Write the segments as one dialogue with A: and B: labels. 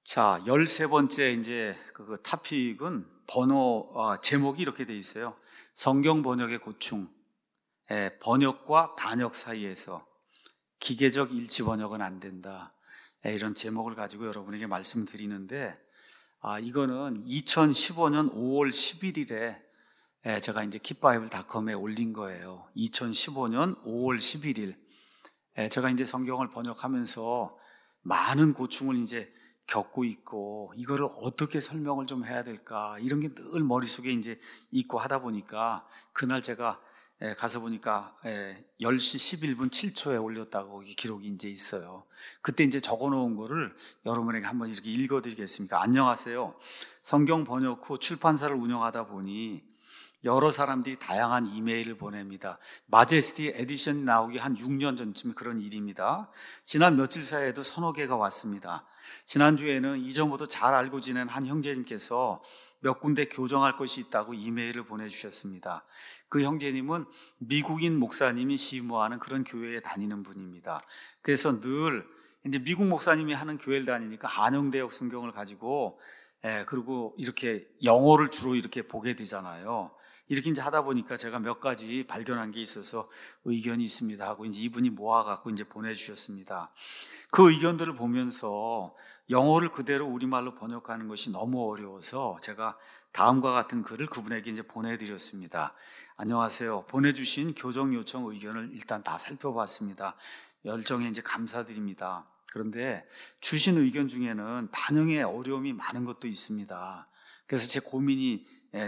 A: 자, 13번째 이제 그 타픽은 제목이 이렇게 돼 있어요. 성경 번역의 고충, 번역과 반역 사이에서 기계적 일치 번역은 안 된다. 이런 제목을 가지고 여러분에게 말씀드리는데, 이거는 2015년 5월 11일에 제가 이제 킵바이블닷컴에 올린 거예요. 2015년 5월 11일. 제가 이제 성경을 번역하면서 많은 고충을 이제 겪고 있고, 이거를 어떻게 설명을 좀 해야 될까, 이런 게 늘 머릿속에 이제 있고 하다 보니까, 그날 제가 가서 보니까 10시 11분 7초에 올렸다고 기록이 이제 있어요. 그때 이제 적어 놓은 거를 여러분에게 한번 이렇게 읽어 드리겠습니다. 안녕하세요. 성경 번역 후 출판사를 운영하다 보니 여러 사람들이 다양한 이메일을 보냅니다. 마제스티 에디션이 나오기 한 6년 전쯤 그런 일입니다. 지난 며칠 사이에도 서너 개가 왔습니다. 지난주에는 이전부터 잘 알고 지낸 한 형제님께서 몇 군데 교정할 것이 있다고 이메일을 보내주셨습니다. 그 형제님은 미국인 목사님이 시무하는 그런 교회에 다니는 분입니다. 그래서 늘 이제 미국 목사님이 하는 교회를 다니니까 한영대역 성경을 가지고 그리고 이렇게 영어를 주로 이렇게 보게 되잖아요. 이렇게 이제 하다 보니까 제가 몇 가지 발견한 게 있어서 의견이 있습니다 하고 이제 이분이 모아갖고 이제 보내주셨습니다. 그 의견들을 보면서 영어를 그대로 우리말로 번역하는 것이 너무 어려워서 제가 다음과 같은 글을 그분에게 이제 보내드렸습니다. 안녕하세요. 보내주신 교정 요청 의견을 일단 다 살펴봤습니다. 열정에 이제 감사드립니다. 그런데 주신 의견 중에는 반영에 어려움이 많은 것도 있습니다. 그래서 제 고민이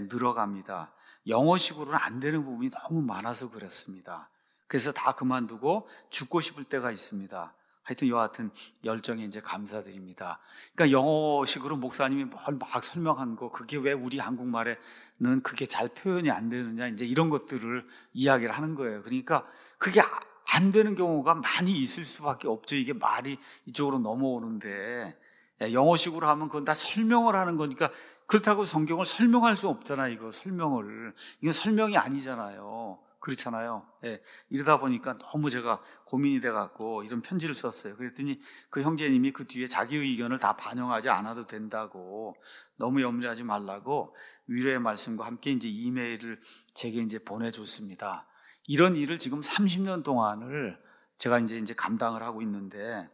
A: 늘어갑니다. 영어식으로는 안 되는 부분이 너무 많아서 그렇습니다. 그래서 다 그만두고 죽고 싶을 때가 있습니다. 하여튼 여하튼 열정에 이제 감사드립니다. 그러니까 영어식으로 목사님이 뭘 막 설명한 거, 그게 왜 우리 한국말에는 그게 잘 표현이 안 되느냐, 이제 이런 것들을 이야기를 하는 거예요. 그러니까 그게 안 되는 경우가 많이 있을 수밖에 없죠. 이게 말이 이쪽으로 넘어오는데, 영어식으로 하면 그건 다 설명을 하는 거니까, 그렇다고 성경을 설명할 수 없잖아요. 이거 설명을. 이건 설명이 아니잖아요. 그렇잖아요. 이러다 보니까 너무 제가 고민이 돼갖고 이런 편지를 썼어요. 그랬더니 그 형제님이 그 뒤에 자기 의견을 다 반영하지 않아도 된다고, 너무 염려하지 말라고 위로의 말씀과 함께 이제 이메일을 제게 이제 보내줬습니다. 이런 일을 지금 30년 동안을 제가 이제 감당을 하고 있는데,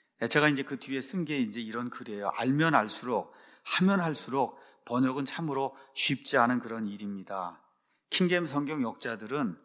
A: 제가 이제 그 뒤에 쓴 게 이제 이런 글이에요. 알면 알수록, 하면 할수록 번역은 참으로 쉽지 않은 그런 일입니다. 킹제임스 성경 역자들은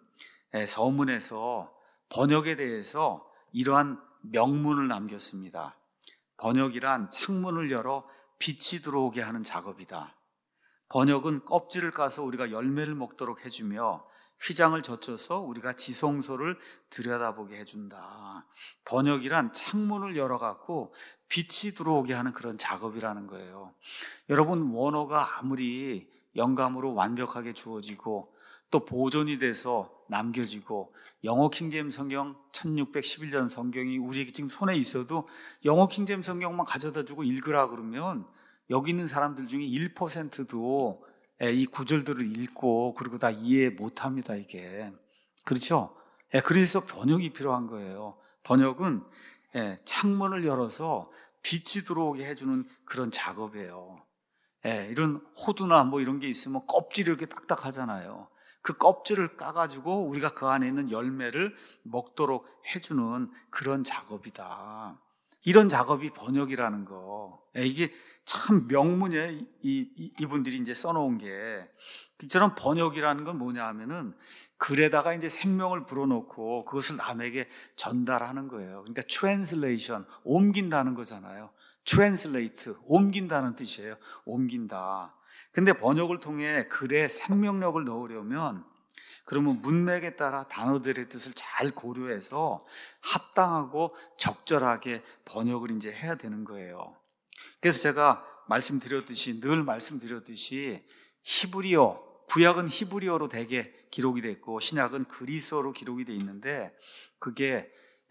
A: 서문에서 번역에 대해서 이러한 명문을 남겼습니다. 번역이란 창문을 열어 빛이 들어오게 하는 작업이다. 번역은 껍질을 까서 우리가 열매를 먹도록 해주며 휘장을 젖혀서 우리가 지성소를 들여다보게 해준다. 번역이란 창문을 열어갖고 빛이 들어오게 하는 그런 작업이라는 거예요. 여러분, 원어가 아무리 영감으로 완벽하게 주어지고 또 보존이 돼서 남겨지고, 영어 킹제임스 성경 1611년 성경이 우리 지금 손에 있어도 영어 킹제임스 성경만 가져다 주고 읽으라 그러면 여기 있는 사람들 중에 1%도 이 구절들을 읽고 그리고 다 이해 못합니다, 이게. 그렇죠? 그래서 번역이 필요한 거예요. 번역은 창문을 열어서 빛이 들어오게 해주는 그런 작업이에요. 이런 호두나 뭐 이런 게 있으면 껍질이 이렇게 딱딱하잖아요. 그 껍질을 까가지고 우리가 그 안에 있는 열매를 먹도록 해주는 그런 작업이다. 이런 작업이 번역이라는 거. 이게 참 명문이에요. 이분들이 이제 써놓은 게. 이처럼 번역이라는 건 뭐냐 하면은 글에다가 이제 생명을 불어넣고 그것을 남에게 전달하는 거예요. 그러니까 translation, 옮긴다는 거잖아요. translate, 옮긴다는 뜻이에요. 옮긴다. 근데 번역을 통해 글에 생명력을 넣으려면, 그러면 문맥에 따라 단어들의 뜻을 잘 고려해서 합당하고 적절하게 번역을 이제 해야 되는 거예요. 그래서 제가 늘 말씀드렸듯이 히브리어, 구약은 히브리어로 대개 기록이 돼 있고 신약은 그리스어로 기록이 돼 있는데, 그게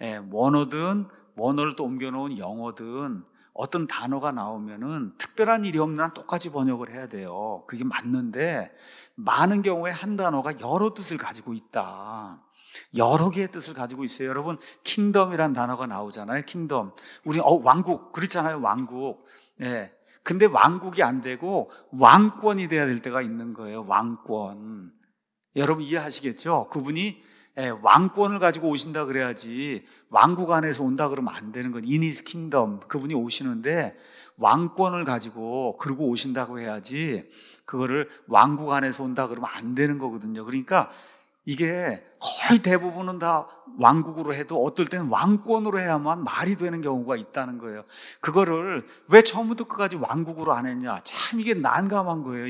A: 원어를 또 옮겨놓은 영어든 어떤 단어가 나오면은 특별한 일이 없는 한 똑같이 번역을 해야 돼요. 그게 맞는데, 많은 경우에 한 단어가 여러 뜻을 가지고 있다. 여러 개의 뜻을 가지고 있어요. 여러분, 킹덤이란 단어가 나오잖아요. 킹덤. 우리 왕국 그렇잖아요. 왕국. 예. 근데 왕국이 안 되고 왕권이 돼야 될 때가 있는 거예요. 왕권. 여러분 이해하시겠죠? 그분이 왕권을 가지고 오신다 그래야지 왕국 안에서 온다 그러면 안 되는 건 in his kingdom. 그분이 오시는데 왕권을 가지고 그러고 오신다고 해야지 그거를 왕국 안에서 온다 그러면 안 되는 거거든요. 그러니까 이게 거의 대부분은 다 왕국으로 해도 어떨 때는 왕권으로 해야만 말이 되는 경우가 있다는 거예요. 그거를 왜 처음부터 끝까지 왕국으로 안 했냐? 참 이게 난감한 거예요.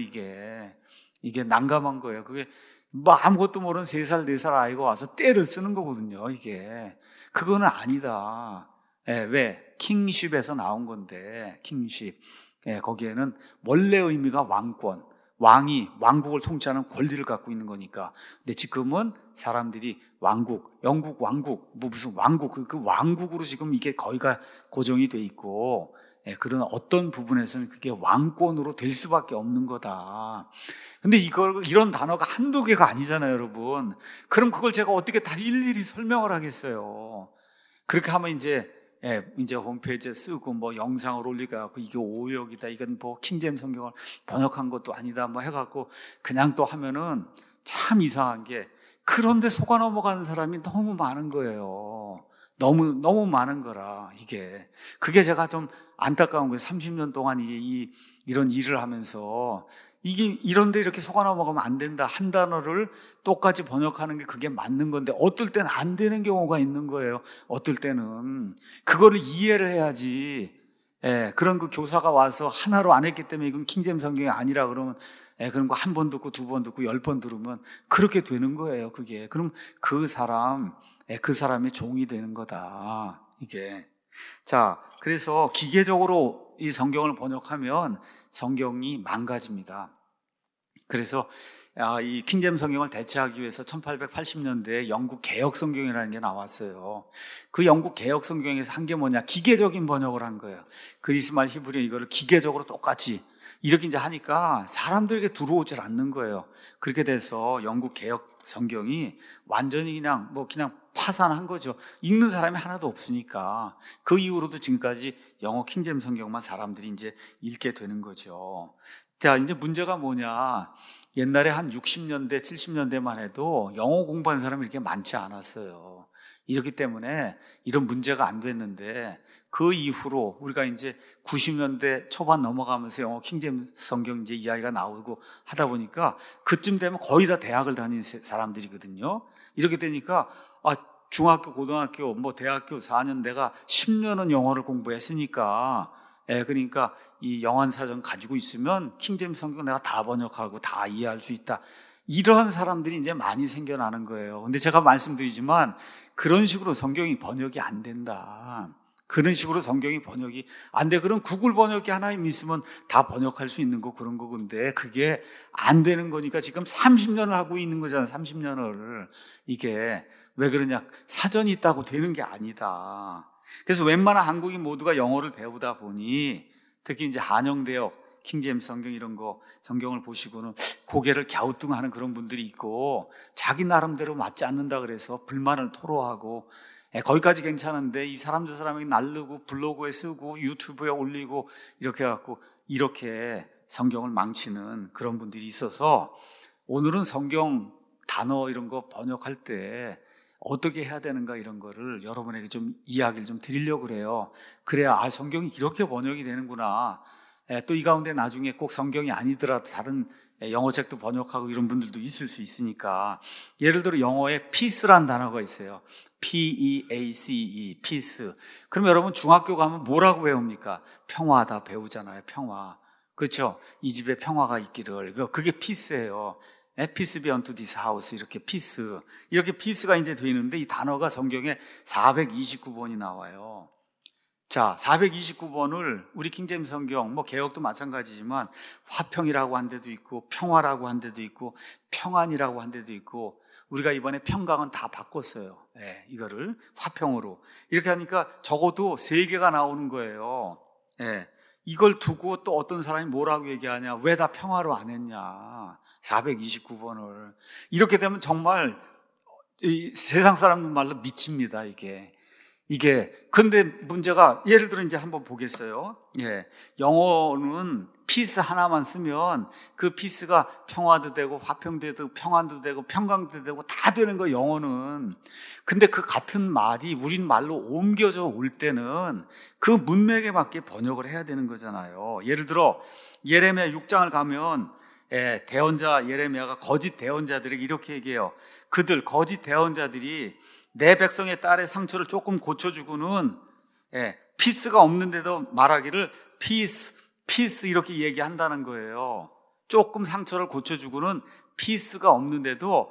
A: 이게 난감한 거예요. 그게 뭐 아무것도 모르는 3살, 4살 아이가 와서 떼를 쓰는 거거든요. 이게 그거는 아니다. 왜? 킹쉽에서 나온 건데, 킹쉽. 거기에는 원래 의미가 왕권. 왕이 왕국을 통치하는 권리를 갖고 있는 거니까. 근데 지금은 사람들이 왕국, 영국 왕국, 뭐 무슨 왕국, 그 왕국으로 지금 이게 거의가 고정이 돼 있고, 그런 어떤 부분에서는 그게 왕권으로 될 수밖에 없는 거다. 근데 이런 단어가 한두 개가 아니잖아요, 여러분. 그럼 그걸 제가 어떻게 다 일일이 설명을 하겠어요. 그렇게 하면 이제 홈페이지에 쓰고 뭐 영상을 올리고 이게 오역이다, 이건 뭐 킹제임스 성경을 번역한 것도 아니다 뭐 해갖고 그냥 또 하면은 참 이상한 게, 그런데 속아 넘어가는 사람이 너무 많은 거예요. 너무 많은 거라. 그게 제가 좀 안타까운 거예요. 30년 동안 이런 일을 하면서 이게 이런데 이렇게 속아 넘어가면 안 된다. 한 단어를 똑같이 번역하는 게 그게 맞는 건데 어떨 때는 안 되는 경우가 있는 거예요. 어떨 때는 그거를 이해를 해야지. 그런 그 교사가 와서 하나로 안 했기 때문에 이건 킹제임스 성경이 아니라 그러면 그런 거 한 번 듣고 2번 듣고 10번 들으면 그렇게 되는 거예요. 그게 그럼 그 사람의 종이 되는 거다. 자, 그래서 기계적으로 이 성경을 번역하면 성경이 망가집니다. 그래서 이 킹제임스 성경을 대체하기 위해서 1880년대에 영국 개혁 성경이라는 게 나왔어요. 그 영국 개혁 성경에서 한 게 뭐냐? 기계적인 번역을 한 거예요. 그리스 말 히브리어 이거를 기계적으로 똑같이 이렇게 이제 하니까 사람들에게 들어오질 않는 거예요. 그렇게 돼서 영국 개혁 성경이 완전히 그냥 파산한 거죠. 읽는 사람이 하나도 없으니까. 그 이후로도 지금까지 영어 킹제임스 성경만 사람들이 이제 읽게 되는 거죠. 자, 이제 문제가 뭐냐? 옛날에 한 60년대, 70년대만 해도 영어 공부하는 사람이 이렇게 많지 않았어요. 이렇기 때문에 이런 문제가 안 됐는데 그 이후로 우리가 이제 90년대 초반 넘어가면서 영어 킹제임스 성경 이제 이야기가 나오고 하다 보니까 그쯤 되면 거의 다 대학을 다니는 사람들이거든요. 이렇게 되니까 중학교, 고등학교, 대학교 4년 내가 10년은 영어를 공부했으니까 그러니까 이 영한사전 가지고 있으면 킹제임스 성경 내가 다 번역하고 다 이해할 수 있다. 이런 사람들이 이제 많이 생겨나는 거예요. 근데 제가 말씀드리지만 그런 식으로 성경이 번역이 안 된다. 그런 식으로 성경이 번역이 안 돼. 그럼 구글 번역기 하나님 있으면 다 번역할 수 있는 거 그런 거근데 그게 안 되는 거니까 지금 30년을 하고 있는 거잖아요. 30년을. 이게 왜 그러냐? 사전이 있다고 되는 게 아니다. 그래서 웬만한 한국인 모두가 영어를 배우다 보니 특히 이제 한영대역, 킹제임스 성경 이런 거 성경을 보시고는 고개를 갸우뚱하는 그런 분들이 있고 자기 나름대로 맞지 않는다 그래서 불만을 토로하고 거기까지 괜찮은데 이 사람 저 사람에게 날르고 블로그에 쓰고 유튜브에 올리고 이렇게 해갖고 이렇게 성경을 망치는 그런 분들이 있어서 오늘은 성경 단어 이런 거 번역할 때 어떻게 해야 되는가 이런 거를 여러분에게 좀 이야기를 좀 드리려고 그래요. 그래야 성경이 이렇게 번역이 되는구나. 또 이 가운데 나중에 꼭 성경이 아니더라도 다른 영어책도 번역하고 이런 분들도 있을 수 있으니까 예를 들어 영어에 peace라는 단어가 있어요. P-E-A-C-E, peace. 그럼 여러분 중학교 가면 뭐라고 배웁니까? 평화다 배우잖아요. 평화. 그렇죠? 이 집에 평화가 있기를. 그게 peace예요. Peace be unto this house. 이렇게 peace. 이렇게 peace가 이제 되어 있는데 이 단어가 성경에 429번이 나와요. 자, 429번을 우리 킹제임스 성경, 개역도 마찬가지지만 화평이라고 한 데도 있고 평화라고 한 데도 있고 평안이라고 한 데도 있고 우리가 이번에 평강은 다 바꿨어요. 이거를 화평으로. 이렇게 하니까 적어도 3개가 나오는 거예요. 이걸 두고 또 어떤 사람이 뭐라고 얘기하냐. 왜 다 평화로 안 했냐. 429번을. 이렇게 되면 정말 이 세상 사람 말로 미칩니다, 이게. 근데 문제가, 예를 들어 이제 한번 보겠어요. 예. 영어는 피스 하나만 쓰면 그 피스가 평화도 되고 화평도 되고 평안도 되고 평강도 되고 다 되는 거, 영어는. 근데 그 같은 말이 우린 말로 옮겨져 올 때는 그 문맥에 맞게 번역을 해야 되는 거잖아요. 예를 들어 예레미야 6장을 가면 대언자 예레미야가 거짓 대언자들에게 이렇게 얘기해요. 그들 거짓 대언자들이 내 백성의 딸의 상처를 조금 고쳐주고는 피스가 없는데도 말하기를 피스 이렇게 얘기한다는 거예요. 조금 상처를 고쳐주고는 피스가 없는데도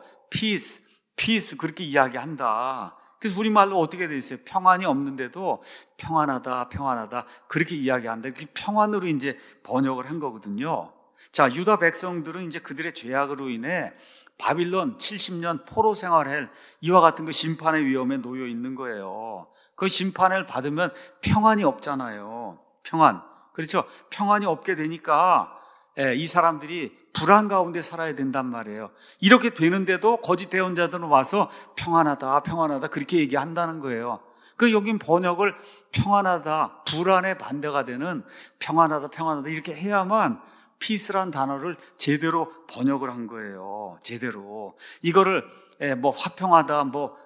A: 피스 그렇게 이야기한다. 그래서 우리말로 어떻게 돼 있어요? 평안이 없는데도 평안하다 그렇게 이야기한다. 그 평안으로 이제 번역을 한 거거든요. 자, 유다 백성들은 이제 그들의 죄악으로 인해 바빌론 70년 포로 생활할 이와 같은 그 심판의 위험에 놓여 있는 거예요. 그 심판을 받으면 평안이 없잖아요. 평안. 그렇죠? 평안이 없게 되니까 이 사람들이 불안 가운데 살아야 된단 말이에요. 이렇게 되는데도 거짓 대언자들은 와서 평안하다 그렇게 얘기한다는 거예요. 그 여긴 번역을 평안하다, 불안의 반대가 되는 평안하다 이렇게 해야만 피스란 단어를 제대로 번역을 한 거예요. 제대로. 이거를 화평하다,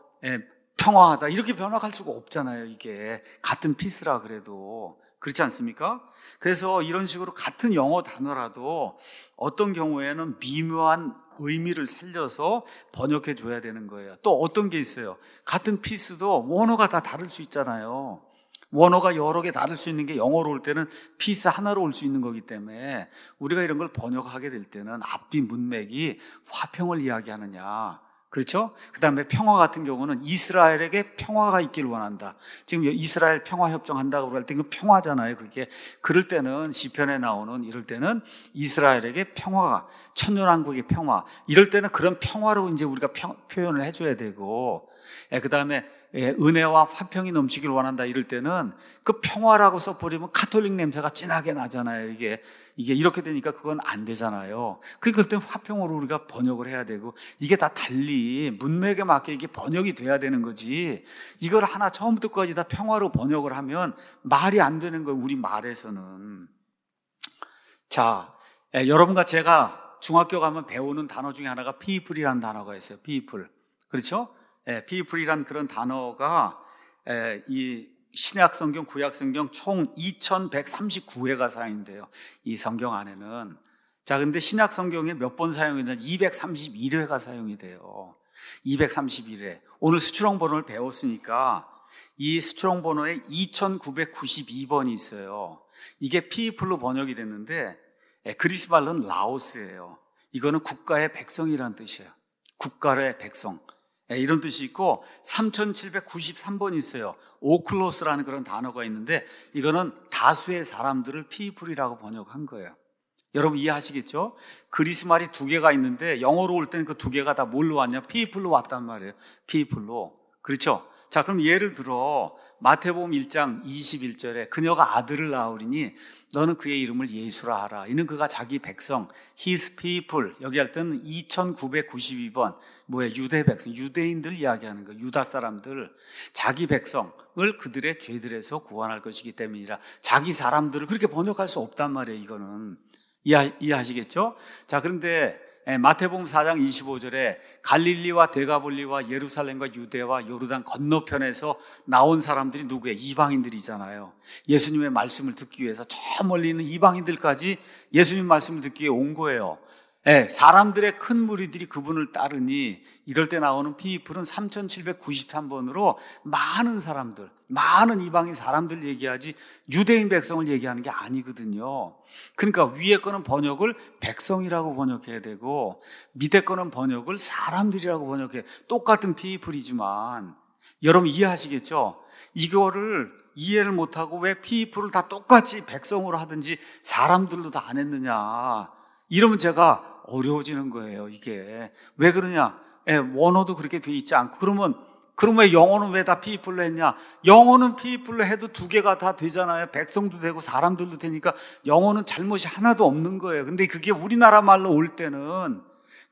A: 평화하다 이렇게 번역할 수가 없잖아요. 이게 같은 피스라 그래도. 그렇지 않습니까? 그래서 이런 식으로 같은 영어 단어라도 어떤 경우에는 미묘한 의미를 살려서 번역해 줘야 되는 거예요. 또 어떤 게 있어요. 같은 피스도 원어가 다 다를 수 있잖아요. 원어가 여러 개 다를 수 있는 게 영어로 올 때는 피스 하나로 올 수 있는 거기 때문에 우리가 이런 걸 번역하게 될 때는 앞뒤 문맥이 화평을 이야기하느냐, 그렇죠? 그 다음에 평화 같은 경우는 이스라엘에게 평화가 있기를 원한다. 지금 이스라엘 평화협정한다고 할 때 그 평화잖아요. 그게. 그럴 때는 시편에 나오는 이럴 때는 이스라엘에게 평화가, 천년왕국의 평화, 이럴 때는 그런 평화로 이제 우리가 표현을 해줘야 되고, 그 다음에 은혜와 화평이 넘치길 원한다 이럴 때는 그 평화라고 써버리면 카톨릭 냄새가 진하게 나잖아요. 이게 이렇게 되니까 그건 안 되잖아요. 그럴 땐 화평으로 우리가 번역을 해야 되고, 이게 다 달리 문맥에 맞게 이게 번역이 돼야 되는 거지, 이걸 하나 처음부터 끝까지 다 평화로 번역을 하면 말이 안 되는 거예요, 우리 말에서는. 자, 여러분과 제가 중학교 가면 배우는 단어 중에 하나가 people이라는 단어가 있어요. people. 그렇죠? people이란 그런 단어가 이 신약 성경, 구약 성경 총 2139회가 사용돼요. 이 성경 안에는. 자, 근데 신약 성경에 몇 번 사용이 되냐? 231회가 사용이 돼요. 231회. 오늘 수출홍 번호를 배웠으니까 이 수출홍 번호에 2992번이 있어요. 이게 people로 번역이 됐는데 그리스 말로는 라오스예요. 이거는 국가의 백성이라는 뜻이에요. 국가의 백성. 이런 뜻이 있고 3793번이 있어요. 오클로스라는 그런 단어가 있는데 이거는 다수의 사람들을 피플이라고 번역한 거예요. 여러분 이해하시겠죠? 그리스 말이 두 개가 있는데 영어로 올 때는 그 두 개가 다 뭘로 왔냐? 피플로 왔단 말이에요. 피플로. 그렇죠? 자, 그럼 예를 들어 마태복음 1장 21절에 그녀가 아들을 낳으리니 너는 그의 이름을 예수라 하라. 이는 그가 자기 백성, his people. 여기 할 때는 2992번. 유대 백성, 유대인들 이야기하는 거예요. 유다 사람들. 자기 백성을 그들의 죄들에서 구원할 것이기 때문이라. 자기 사람들을 그렇게 번역할 수 없단 말이에요. 이거는. 이해하시겠죠? 자, 그런데 마태복음 4장 25절에 갈릴리와 데가볼리와 예루살렘과 유대와 요르단 건너편에서 나온 사람들이 누구예요? 이방인들이잖아요. 예수님의 말씀을 듣기 위해서 저 멀리 있는 이방인들까지 예수님 말씀을 듣기 위해 온 거예요. 사람들의 큰 무리들이 그분을 따르니 이럴 때 나오는 피플은 3793번으로 많은 사람들, 많은 이방인 사람들 얘기하지 유대인 백성을 얘기하는 게 아니거든요. 그러니까 위에 거는 번역을 백성이라고 번역해야 되고 밑에 거는 번역을 사람들이라고 번역해. 똑같은 피플이지만 여러분 이해하시겠죠? 이거를 이해를 못하고 왜 피플을 다 똑같이 백성으로 하든지 사람들로 다 안 했느냐, 이러면 제가 어려워지는 거예요. 이게 왜 그러냐? 원어도 그렇게 돼 있지 않고 그러면 왜 영어는 왜 다 people로 했냐? 영어는 people로 해도 두 개가 다 되잖아요. 백성도 되고 사람들도 되니까 영어는 잘못이 하나도 없는 거예요. 근데 그게 우리나라 말로 올 때는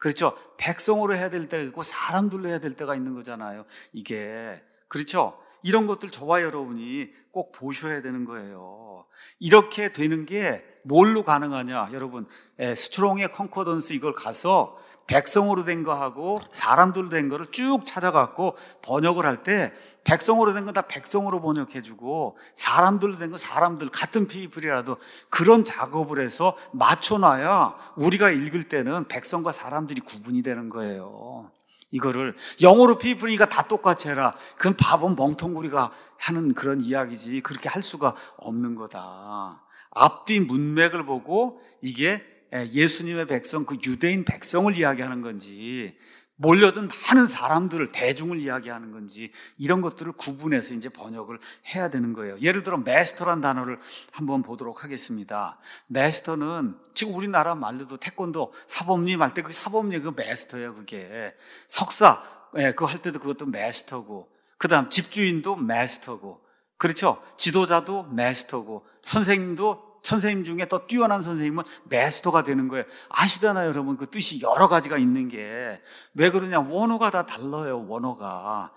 A: 그렇죠? 백성으로 해야 될 때가 있고 사람들로 해야 될 때가 있는 거잖아요. 이게 그렇죠? 이런 것들 저와 여러분이 꼭 보셔야 되는 거예요. 이렇게 되는 게 뭘로 가능하냐? 여러분, 스트롱의 컨코던스 이걸 가서 백성으로 된 거하고 사람들로 된 거를 쭉 찾아갖고 번역을 할 때 백성으로 된 건 다 백성으로 번역해주고 사람들로 된 건 사람들 같은 피플이라도 그런 작업을 해서 맞춰놔야 우리가 읽을 때는 백성과 사람들이 구분이 되는 거예요. 이거를 영어로 피플이니까 다 똑같이 해라. 그건 바본 멍텅구리가 하는 그런 이야기지 그렇게 할 수가 없는 거다. 앞뒤 문맥을 보고 이게 예수님의 백성, 그 유대인 백성을 이야기하는 건지 몰려든 많은 사람들을, 대중을 이야기하는 건지 이런 것들을 구분해서 이제 번역을 해야 되는 거예요. 예를 들어 마스터란 단어를 한번 보도록 하겠습니다. 마스터는 지금 우리나라 말로도 태권도 사범님 할 때 그 사범님 그 마스터예요. 그게 석사 그거 할 때도 그것도 마스터고, 그다음 집주인도 마스터고, 그렇죠? 지도자도 마스터고, 선생님 중에 더 뛰어난 선생님은 마스터가 되는 거예요. 아시잖아요, 여러분. 그 뜻이 여러 가지가 있는 게. 왜 그러냐? 원어가 다 달라요, 원어가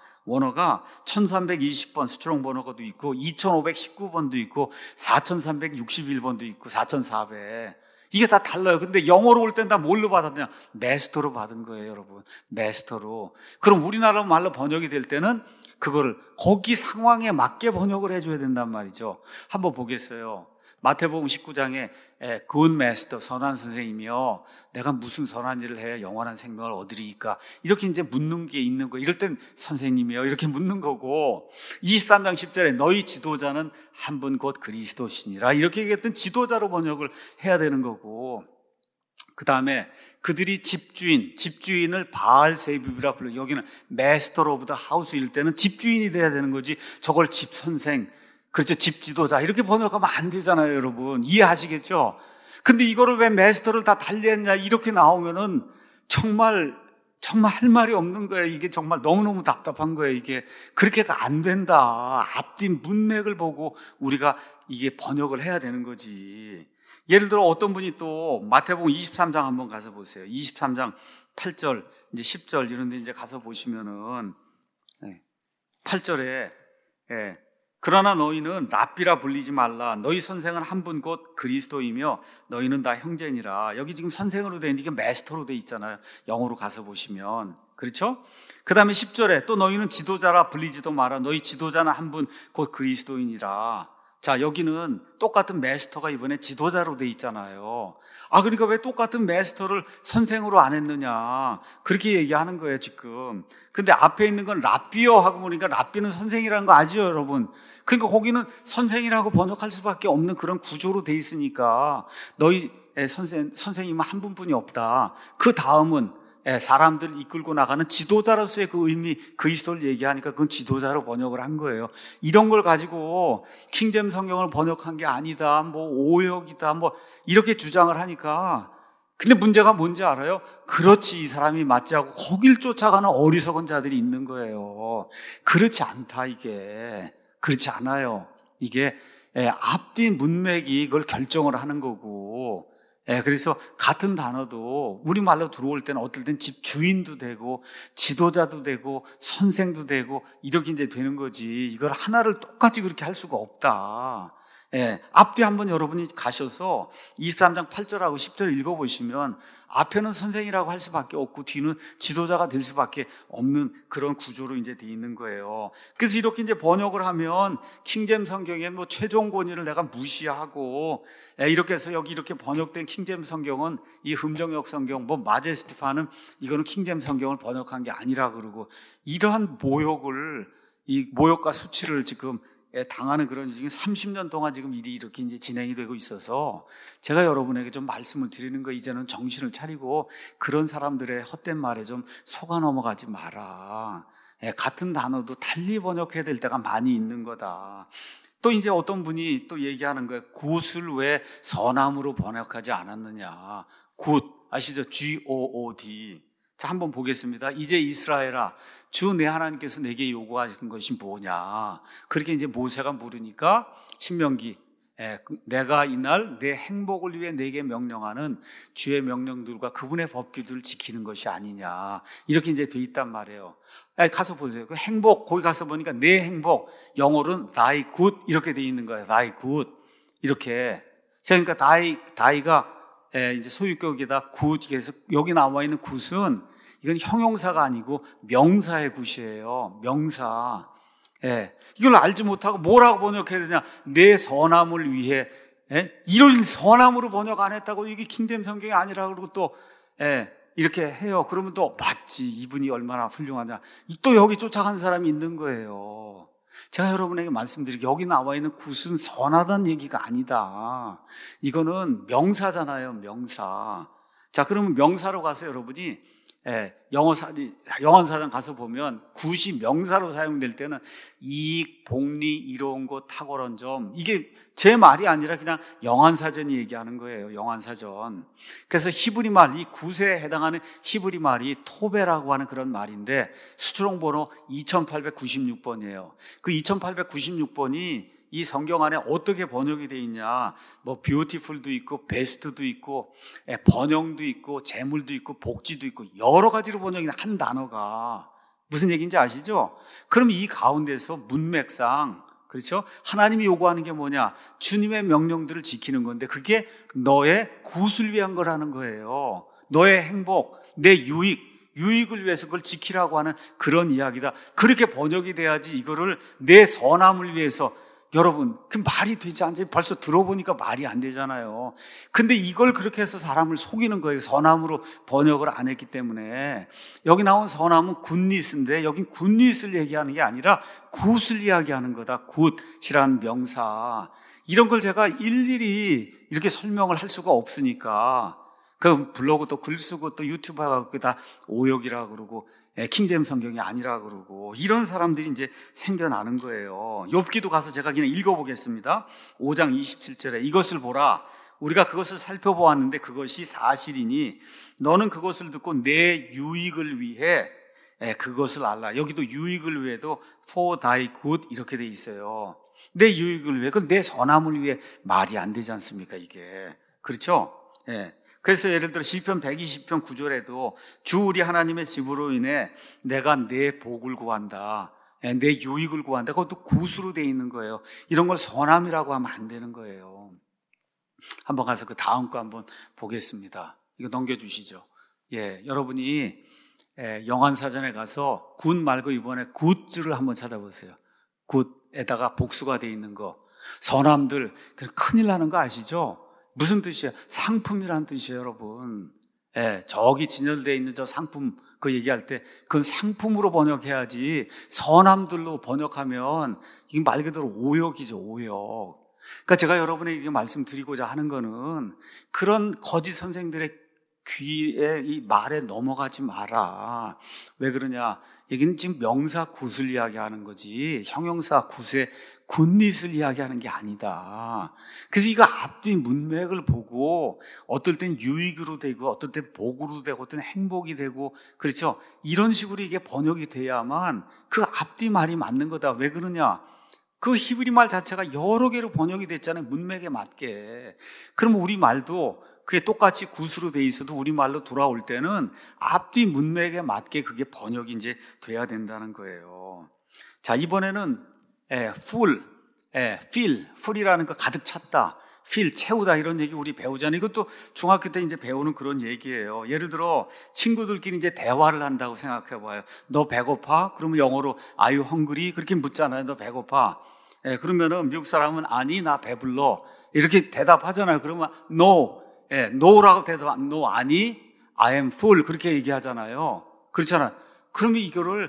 A: 1320번 스트롱 번호가도 있고 2519번도 있고 4361번도 있고 4400. 이게 다 달라요. 근데 영어로 올 땐 다 뭘로 받았냐? 마스터로 받은 거예요, 여러분. 마스터로. 그럼 우리나라 말로 번역이 될 때는 그거를 거기 상황에 맞게 번역을 해줘야 된단 말이죠. 한번 보겠어요. 마태복음 19장에 good master, 선한 선생님이요, 내가 무슨 선한 일을 해야 영원한 생명을 얻으리이까, 이렇게 이제 묻는 게 있는 거예요. 이럴 땐 선생님이요 이렇게 묻는 거고, 23장 10절에 너희 지도자는 한 분 곧 그리스도시니라 이렇게 얘기했던 지도자로 번역을 해야 되는 거고, 그 다음에 그들이 집주인을 바알세붑이라 불러. 여기는 마스터 오브 더 하우스일 때는 집주인이 돼야 되는 거지, 저걸 집선생, 그렇죠, 집지도자 이렇게 번역하면 안 되잖아요, 여러분. 이해하시겠죠? 근데 이거를 왜 마스터를 다 달리했냐 이렇게 나오면은 정말 할 말이 없는 거예요. 이게 정말 너무너무 답답한 거예요. 이게 그렇게가 안 된다. 앞뒤 문맥을 보고 우리가 이게 번역을 해야 되는 거지. 예를 들어 어떤 분이 또 마태복음 23장 한번 가서 보세요. 23장 8절, 이제 10절 이런 데 이제 가서 보시면은 8절에 그러나 너희는 랍비라 불리지 말라. 너희 선생은 한 분 곧 그리스도이며 너희는 다 형제니라. 여기 지금 선생으로 돼 있는 게 마스터로 돼 있잖아요. 영어로 가서 보시면. 그렇죠? 그 다음에 10절에 또 너희는 지도자라 불리지도 마라. 너희 지도자는 한 분 곧 그리스도인이라. 자, 여기는 똑같은 마스터가 이번에 지도자로 돼 있잖아요. 그러니까 왜 똑같은 마스터를 선생으로 안 했느냐, 그렇게 얘기하는 거예요, 지금. 근데 앞에 있는 건 랍비요 하고 보니까 랍비는 선생이라는 거 아시죠, 여러분? 그러니까 거기는 선생이라고 번역할 수밖에 없는 그런 구조로 돼 있으니까 너희 선생님은 한 분뿐이 없다. 그 다음은 사람들을 이끌고 나가는 지도자로서의 그 의미, 그리스도를 얘기하니까 그건 지도자로 번역을 한 거예요. 이런 걸 가지고 킹제임 성경을 번역한 게 아니다, 뭐 오역이다, 뭐 이렇게 주장을 하니까, 근데 문제가 뭔지 알아요? 그렇지, 이 사람이 맞지 하고 거길 쫓아가는 어리석은 자들이 있는 거예요. 그렇지 않다, 이게. 그렇지 않아요. 이게 앞뒤 문맥이 그걸 결정을 하는 거고, 그래서 같은 단어도 우리말로 들어올 때는 어떨 땐 집주인도 되고 지도자도 되고 선생도 되고 이렇게 이제 되는 거지, 이걸 하나를 똑같이 그렇게 할 수가 없다. 앞뒤 한번 여러분이 가셔서 23장 8절하고 10절 읽어보시면 앞에는 선생이라고 할 수밖에 없고 뒤는 지도자가 될 수밖에 없는 그런 구조로 이제 돼 있는 거예요. 그래서 이렇게 이제 번역을 하면 킹제임 성경의 뭐 최종 권위를 내가 무시하고, 이렇게 해서 여기 이렇게 번역된 킹제임 성경은 이 흠정역 성경, 뭐 마제스티파는 이거는 킹제임 성경을 번역한 게 아니라 그러고, 이러한 모욕을, 이 모욕과 수치를 지금 당하는 그런 지금 30년 동안 지금 일이 이렇게 이제 진행이 되고 있어서 제가 여러분에게 좀 말씀을 드리는 거, 이제는 정신을 차리고 그런 사람들의 헛된 말에 좀 속아 넘어가지 마라. 같은 단어도 달리 번역해야 될 때가 많이 있는 거다. 또 이제 어떤 분이 또 얘기하는 거예요. 굿을 왜 선함으로 번역하지 않았느냐. 굿 아시죠? G-O-O-D. 자, 한번 보겠습니다. 이제 이스라엘아, 주 내 하나님께서 내게 요구하신 것이 뭐냐. 그렇게 이제 모세가 물으니까 신명기 내가 이날 내 행복을 위해 내게 명령하는 주의 명령들과 그분의 법규들을 지키는 것이 아니냐, 이렇게 이제 돼 있단 말이에요. 가서 보세요. 그 행복, 거기 가서 보니까 내 행복, 영어로는 thy good 이렇게 돼 있는 거예요. thy good 이렇게. 그러니까 thy가 이제 소유격에다 good, 그래서 여기 나와 있는 good은 이건 형용사가 아니고 명사의 good이에요. 명사. 이걸 알지 못하고 뭐라고 번역해야 되냐? 내 선함을 위해. 이런 선함으로 번역 안 했다고 이게 킹잼 성경이 아니라 그러고 또 이렇게 해요. 그러면 또 맞지, 이분이 얼마나 훌륭하냐. 또 여기 쫓아가는 사람이 있는 거예요. 제가 여러분에게 말씀드리기, 여기 나와 있는 굿은 선하다는 얘기가 아니다. 이거는 명사잖아요, 명사. 자, 그러면 명사로 가서 여러분이 영어사전 가서 보면 굿이 명사로 사용될 때는 이익, 복리, 이로운 것, 탁월한 점, 이게 제 말이 아니라 그냥 영한사전이 얘기하는 거예요. 영한사전. 그래서 히브리 말, 이 굿에 해당하는 히브리 말이 토베라고 하는 그런 말인데 수출홍 번호 2896번이에요. 그 2896번이 이 성경 안에 어떻게 번역이 되어 있냐, 뭐 beautiful도 있고 best도 있고 번영도 있고 재물도 있고 복지도 있고 여러 가지로 번역이 한 단어가 무슨 얘기인지 아시죠? 그럼 이 가운데서 문맥상, 그렇죠? 하나님이 요구하는 게 뭐냐? 주님의 명령들을 지키는 건데 그게 너의 굿을 위한 거라는 거예요. 너의 행복, 내 유익을 위해서 그걸 지키라고 하는 그런 이야기다. 그렇게 번역이 돼야지 이거를 내 선함을 위해서. 여러분, 그 말이 되지 않죠? 벌써 들어보니까 말이 안 되잖아요. 근데 이걸 그렇게 해서 사람을 속이는 거예요. 선함으로 번역을 안 했기 때문에. 여기 나온 선함은 굿니스인데 여긴 굿니스를 얘기하는 게 아니라 굿을 이야기하는 거다. 굿이라는 명사. 이런 걸 제가 일일이 이렇게 설명을 할 수가 없으니까 그 블로그 또 글 쓰고 또 유튜브 하고 그게 다 오역이라 그러고 킹잼 성경이 아니라 그러고 이런 사람들이 이제 생겨나는 거예요. 욥기도 가서 제가 그냥 읽어보겠습니다. 5장 27절에 이것을 보라, 우리가 그것을 살펴보았는데 그것이 사실이니 너는 그것을 듣고 내 유익을 위해 그것을 알라. 여기도 유익을 위해도 for thy good 이렇게 돼 있어요. 내 유익을 위해, 그건 내 선함을 위해 말이 안 되지 않습니까 이게. 그렇죠? 그래서 예를 들어 시편 120편 9절에도 주 우리 하나님의 집으로 인해 내가 내 복을 구한다, 내 유익을 구한다. 그것도 굿으로 돼 있는 거예요. 이런 걸 선함이라고 하면 안 되는 거예요. 한번 가서 그 다음 거 한번 보겠습니다. 이거 넘겨주시죠. 여러분이 영한사전에 가서 굿 말고 이번에 굿즈를 한번 찾아보세요. 굿에다가 복수가 돼 있는 거. 선함들, 큰일 나는 거 아시죠? 무슨 뜻이에요? 상품이란 뜻이에요, 여러분. 저기 진열되어 있는 저 상품, 그 얘기할 때, 그건 상품으로 번역해야지, 선함들로 번역하면, 이게 말 그대로 오역이죠, 오역. 그러니까 제가 여러분에게 말씀드리고자 하는 거는, 그런 거짓 선생들의 귀에, 이 말에 넘어가지 마라. 왜 그러냐? 여기는 지금 명사 굿을 이야기하는 거지, 형용사 굿의 굿닛을 이야기하는 게 아니다. 그래서 이거 앞뒤 문맥을 보고 어떨 땐 유익으로 되고 어떨 땐 복으로 되고 어떨 땐 행복이 되고, 그렇죠? 이런 식으로 이게 번역이 돼야만 그 앞뒤 말이 맞는 거다. 왜 그러냐? 그 히브리 말 자체가 여러 개로 번역이 됐잖아요, 문맥에 맞게. 그럼 우리 말도 그게 똑같이 굿으로 돼 있어도 우리 말로 돌아올 때는 앞뒤 문맥에 맞게 그게 번역이 이제 돼야 된다는 거예요. 자, 이번에는 full, full이라는 거 가득 찼다, fill, 채우다, 이런 얘기 우리 배우잖아요. 이것도 중학교 때 이제 배우는 그런 얘기예요. 예를 들어 친구들끼리 이제 대화를 한다고 생각해 봐요. 너 배고파? 그러면 영어로 are you hungry? 그렇게 묻잖아요. 너 배고파? 그러면은 미국 사람은 아니, 나 배불러, 이렇게 대답하잖아요. 그러면 no, no라고 대답, no, 아니, I am full, 그렇게 얘기하잖아요. 그렇잖아요. 그러면 이거를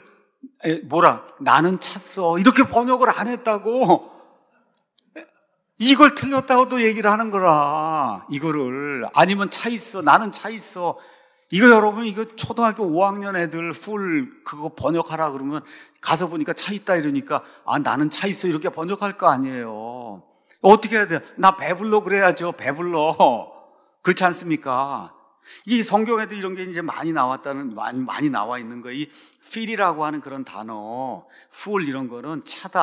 A: 나는 찼어, 이렇게 번역을 안 했다고, 이걸 틀렸다고 또 얘기를 하는 거라, 이거를. 아니면 차 있어, 나는 차 있어. 이거 여러분, 이거 초등학교 5학년 애들 풀 그거 번역하라 그러면 가서 보니까 차 있다 이러니까 나는 차 있어 이렇게 번역할 거 아니에요. 어떻게 해야 돼요? 나 배불러 그래야죠. 배불러. 그렇지 않습니까? 이 성경에도 이런 게 이제 많이 나와 있는 거예요. 이 fill이라고 하는 그런 단어, full 이런 거는 차다,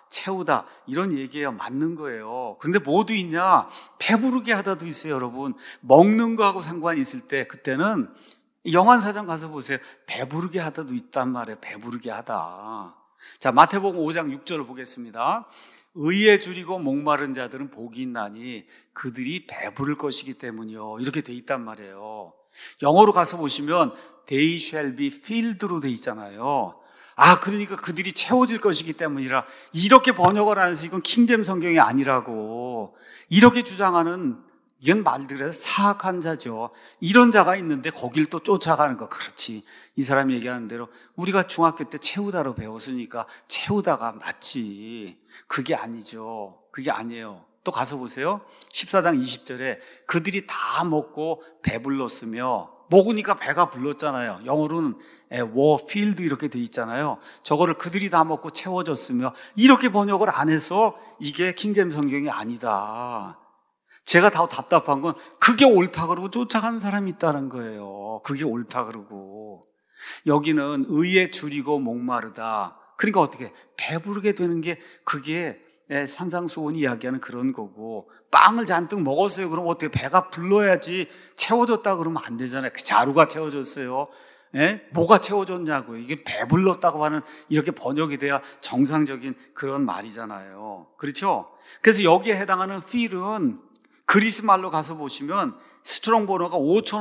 A: 채우다 이런 얘기예요. 맞는 거예요. 근데 뭐도 있냐? 배부르게 하다도 있어요, 여러분. 먹는 거하고 상관이 있을 때 그때는 영안사전 가서 보세요. 배부르게 하다도 있단 말이에요. 배부르게 하다. 자, 마태복음 5장 6절을 보겠습니다. 의에 줄이고 목마른 자들은 복이 있나니 그들이 배부를 것이기 때문이요. 이렇게 돼 있단 말이에요. 영어로 가서 보시면 they shall be filled로 돼 있잖아요. 그러니까 그들이 채워질 것이기 때문이라. 이렇게 번역을 안 해서 이건 킹잼 성경이 아니라고 이렇게 주장하는, 이건 말들에서 사악한 자죠. 이런 자가 있는데 거길 또 쫓아가는 거. 그렇지, 이 사람이 얘기하는 대로 우리가 중학교 때 채우다로 배웠으니까 채우다가 맞지. 그게 아니죠. 그게 아니에요. 또 가서 보세요. 14장 20절에 그들이 다 먹고 배불렀으며, 먹으니까 배가 불렀잖아요. 영어로는 were filled 이렇게 돼 있잖아요. 저거를 그들이 다 먹고 채워졌으며, 이렇게 번역을 안 해서 이게 킹잼 성경이 아니다. 제가 다 답답한 건 그게 옳다 그러고 쫓아가는 사람이 있다는 거예요. 그게 옳다 그러고. 여기는 의에 줄이고 목마르다. 그러니까 어떻게 배부르게 되는 게 그게 산상수훈이 이야기하는 그런 거고, 빵을 잔뜩 먹었어요. 그럼 어떻게 배가 불러야지. 채워졌다 그러면 안 되잖아요. 그 자루가 채워졌어요. 뭐가 채워졌냐고요. 이게 배불렀다고 하는, 이렇게 번역이 돼야 정상적인 그런 말이잖아요. 그렇죠? 그래서 여기에 해당하는 fill은 그리스 말로 가서 보시면 스트롱 번호가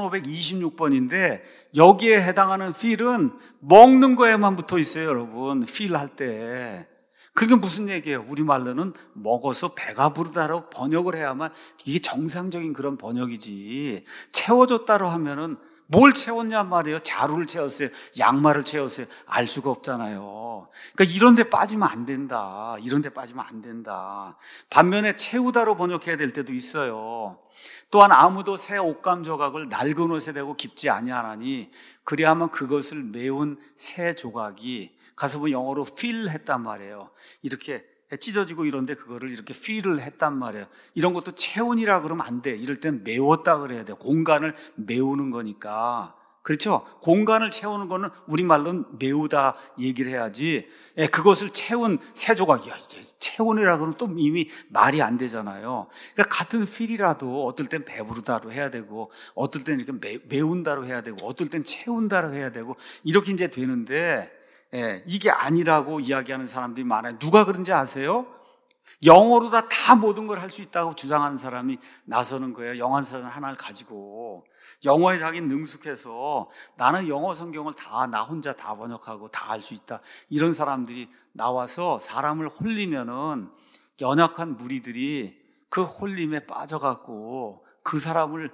A: 5526번인데 여기에 해당하는 fill은 먹는 거에만 붙어 있어요, 여러분. fill 할 때. 그게 무슨 얘기예요? 우리말로는 먹어서 배가 부르다라고 번역을 해야만 이게 정상적인 그런 번역이지. 채워줬다로 하면은 뭘 채웠냔 말이에요. 자루를 채웠어요, 양말을 채웠어요, 알 수가 없잖아요. 그러니까 이런 데 빠지면 안 된다. 이런 데 빠지면 안 된다. 반면에 채우다로 번역해야 될 때도 있어요. 또한 아무도 새 옷감 조각을 낡은 옷에 대고 깁지 아니하나니 그리하면 그것을 메운 새 조각이, 가서 보면 영어로 fill 했단 말이에요. 이렇게 찢어지고 이런데 그거를 이렇게 fill을 했단 말이에요. 이런 것도 채운이라 그러면 안 돼. 이럴 땐 메웠다 그래야 돼. 공간을 메우는 거니까. 그렇죠? 공간을 채우는 거는 우리말로는 메우다 얘기를 해야지. 그것을 채운 새 조각, 이제 채운이라 그러면 또 이미 말이 안 되잖아요. 그러니까 같은 fill이라도 어떨 땐 배부르다로 해야 되고, 어떨 땐 이렇게 메운다로 해야 되고, 어떨 땐 채운다로 해야 되고, 이렇게 이제 되는데, 이게 아니라고 이야기하는 사람들이 많아요. 누가 그런지 아세요? 영어로 다 모든 걸 할 수 있다고 주장하는 사람이 나서는 거예요. 영어사전 하나를 가지고. 영어에 자기는 능숙해서 나는 영어 성경을 나 혼자 다 번역하고 다 할 수 있다. 이런 사람들이 나와서 사람을 홀리면은 연약한 무리들이 그 홀림에 빠져갖고 그 사람을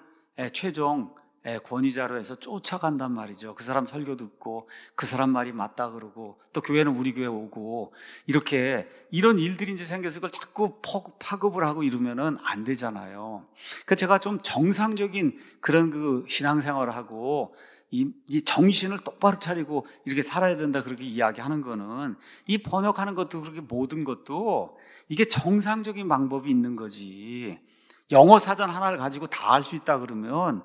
A: 최종 권위자로 해서 쫓아간단 말이죠. 그 사람 설교 듣고 그 사람 말이 맞다 그러고, 또 교회는 우리 교회 오고, 이렇게 이런 일들이 이제 생겨서 그걸 자꾸 파급을 하고 이러면은 안 되잖아요. 그러니까 제가 좀 정상적인 그런 그 신앙생활을 하고 이 정신을 똑바로 차리고 이렇게 살아야 된다 그렇게 이야기하는 거는, 이 번역하는 것도 그렇게 모든 것도 이게 정상적인 방법이 있는 거지. 영어 사전 하나를 가지고 다 할 수 있다 그러면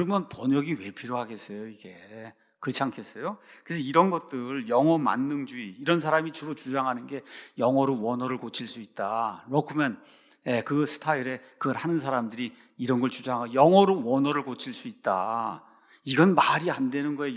A: 번역이 왜 필요하겠어요, 이게. 그렇지 않겠어요? 그래서 이런 것들, 영어 만능주의, 이런 사람이 주로 주장하는 게 영어로 원어를 고칠 수 있다. 로크맨, 그 스타일에 그걸 하는 사람들이 이런 걸 주장하고, 영어로 원어를 고칠 수 있다. 이건 말이 안 되는 거예요.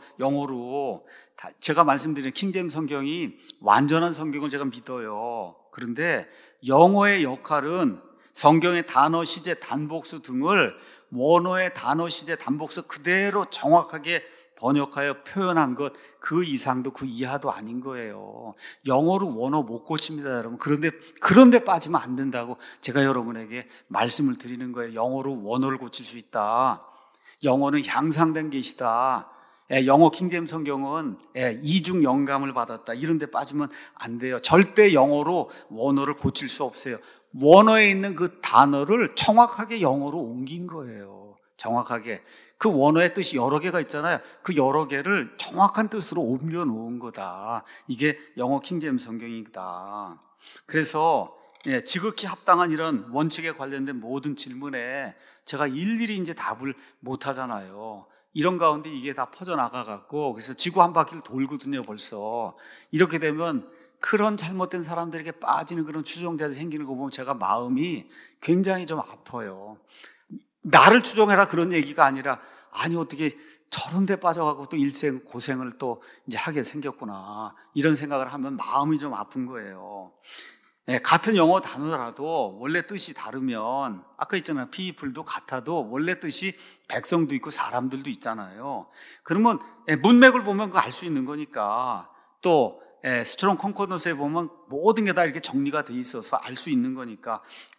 A: 영어로. 제가 말씀드린 킹잼 성경이 완전한 성경을 제가 믿어요. 그런데 영어의 역할은 성경의 단어, 시제, 단복수 등을 원어의 단어, 시제, 단복수 그대로 정확하게 번역하여 표현한 것, 그 이상도 그 이하도 아닌 거예요. 영어로 원어 못 고칩니다, 여러분. 그런데 빠지면 안 된다고 제가 여러분에게 말씀을 드리는 거예요. 영어로 원어를 고칠 수 있다. 영어는 향상된 계시다. 영어 킹잼 성경은 이중 영감을 받았다. 이런 데 빠지면 안 돼요. 절대 영어로 원어를 고칠 수 없어요. 원어에 있는 그 단어를 정확하게 영어로 옮긴 거예요. 정확하게. 그 원어의 뜻이 여러 개가 있잖아요. 그 여러 개를 정확한 뜻으로 옮겨 놓은 거다. 이게 영어 킹잼 성경이다. 그래서 지극히 합당한 이런 원칙에 관련된 모든 질문에 제가 일일이 이제 답을 못 하잖아요. 이런 가운데 이게 다 퍼져나가갖고, 그래서 지구 한 바퀴를 돌거든요, 벌써. 이렇게 되면 그런 잘못된 사람들에게 빠지는 그런 추종자들이 생기는 거 보면 제가 마음이 굉장히 좀 아파요. 나를 추종해라 그런 얘기가 아니라, 아니 어떻게 저런 데 빠져가고 또 일생 고생을 또 이제 하게 생겼구나, 이런 생각을 하면 마음이 좀 아픈 거예요. 같은 영어 단어라도 원래 뜻이 다르면, 아까 있잖아요, people도 같아도 원래 뜻이 백성도 있고 사람들도 있잖아요. 그러면 문맥을 보면 그거 알 수 있는 거니까, 또 스트롱 콘코던스에 보면 모든 게 다 이렇게 정리가 돼 있어서 알 수 있는 거니까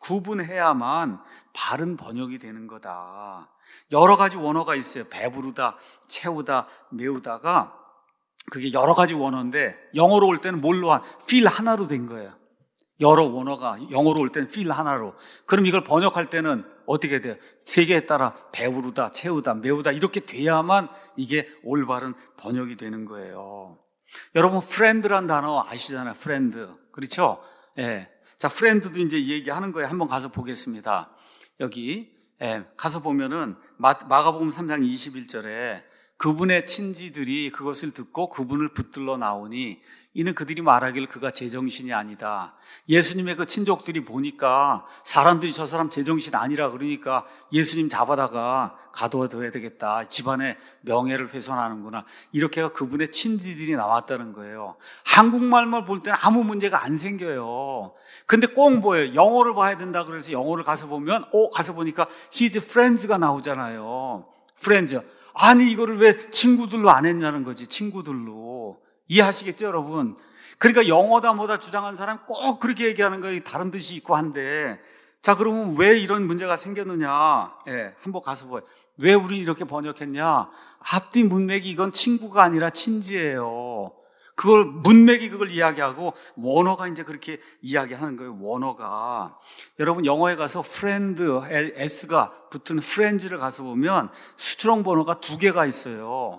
A: 구분해야만 바른 번역이 되는 거다. 여러 가지 원어가 있어요. 배부르다, 채우다, 메우다가 그게 여러 가지 원어인데, 영어로 올 때는 뭘로 feel 하나로 된 거예요. 여러 원어가 영어로 올 때는 feel 하나로. 그럼 이걸 번역할 때는 어떻게 돼요? 세계에 따라 배부르다, 채우다, 메우다 이렇게 돼야만 이게 올바른 번역이 되는 거예요. 여러분, friend란 단어 아시잖아요. friend. 그렇죠? 예. 자, friend도 이제 얘기하는 거예요. 한번 가서 보겠습니다. 여기 가서 보면은 마가복음 3장 21절에 그분의 친지들이 그것을 듣고 그분을 붙들러 나오니 이는 그들이 말하기를 그가 제정신이 아니다. 예수님의 그 친족들이 보니까 사람들이 저 사람 제정신 아니라 그러니까 예수님 잡아다가 가둬둬야 되겠다, 집안의 명예를 훼손하는구나, 이렇게 그분의 친지들이 나왔다는 거예요. 한국말만 볼 때는 아무 문제가 안 생겨요. 근데 꼭 뭐예요? 영어를 봐야 된다 그래서 영어를 가서 보면 가서 보니까 his friends가 나오잖아요. friends. 아니 이거를 왜 친구들로 안 했냐는 거지. 친구들로. 이해하시겠죠, 여러분? 그러니까 영어다 뭐다 주장한 사람 꼭 그렇게 얘기하는 거예요. 다른 뜻이 있고 한데. 자, 그러면 왜 이런 문제가 생겼느냐? 한번 가서 봐요. 왜 우리 이렇게 번역했냐? 앞뒤 문맥이 이건 친구가 아니라 친지예요. 그걸 문맥이 그걸 이야기하고 원어가 이제 그렇게 이야기하는 거예요. 원어가. 여러분, 영어에 가서 friend, s가 붙은 friends를 가서 보면 스트롱 번호가 두 개가 있어요.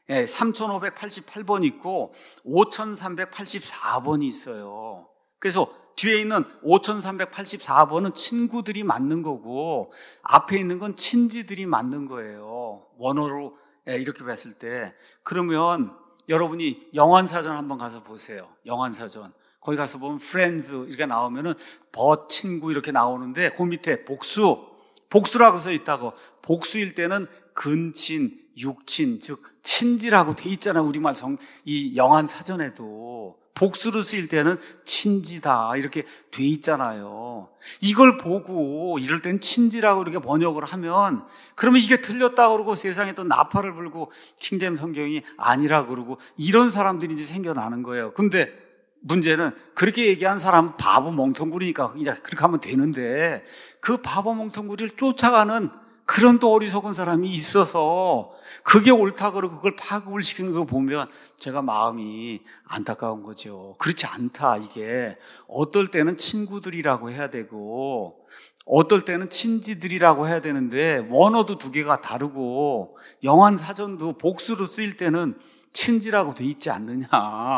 A: 3588번 있고 5384번이 있어요. 그래서 뒤에 있는 5384번은 친구들이 맞는 거고 앞에 있는 건 친지들이 맞는 거예요. 원어로 이렇게 봤을 때. 그러면 여러분이 영환사전 한번 가서 보세요. 영환사전. 거기 가서 보면 friends 이렇게 나오면은 친구 이렇게 나오는데 그 밑에 복수라고 써 있다고. 복수일 때는 근친, 육친, 즉 친지라고 돼 있잖아요. 우리말 이 영환사전에도 복수로 쓰일 때는 친지다 이렇게 돼 있잖아요. 이걸 보고 이럴 땐 친지라고 이렇게 번역을 하면, 그러면 이게 틀렸다 그러고 세상에 또 나팔을 불고 킹제임스 성경이 아니라 그러고 이런 사람들이 이제 생겨나는 거예요. 근데 문제는 그렇게 얘기한 사람은 바보 멍텅구리니까 그냥 그렇게 하면 되는데, 그 바보 멍텅구리를 쫓아가는 그런 또 어리석은 사람이 있어서 그게 옳다 그러고 그걸 파급을 시키는 거 보면 제가 마음이 안타까운 거죠. 그렇지 않다. 이게 어떨 때는 친구들이라고 해야 되고 어떨 때는 친지들이라고 해야 되는데 원어도 두 개가 다르고 영환사전도 복수로 쓰일 때는 친지라고 돼 있지 않느냐.